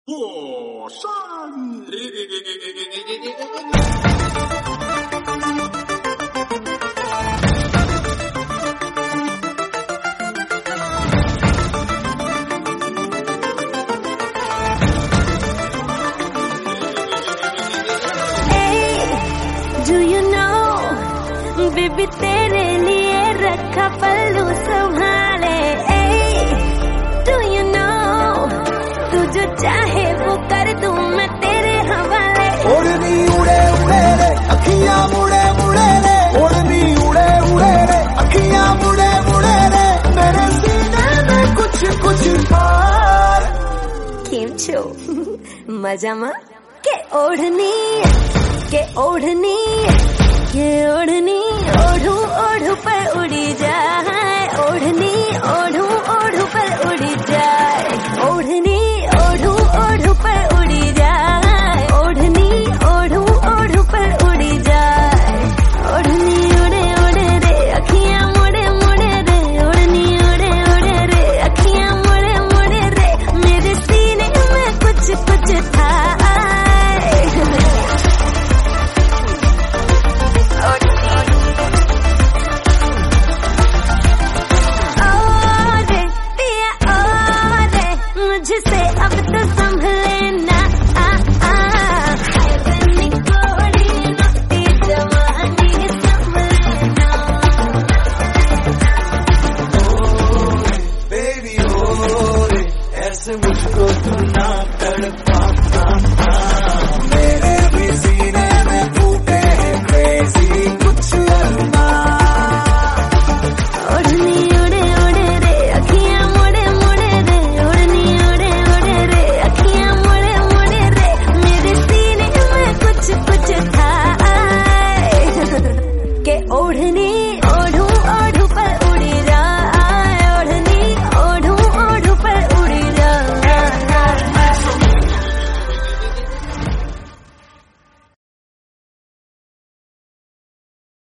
火山 Do you know, baby तेरे लिए रखा पल्लू संभाले। Do you know, तू जो चाहे वो कर दूं मैं तेरे हवाले। ओढ़नी उड़े उड़े रे अखियां मुड़े मुड़े रे, ओढ़नी उड़े उड़े रे अखियां मुड़े मुड़े रे, मेरे सीने में कुछ कुछ पार। केम छो मजामा के ओढ़नी के ओढ़नी के ओढ़नी ओढ़ू ओढ़ू पर उड़ी जा।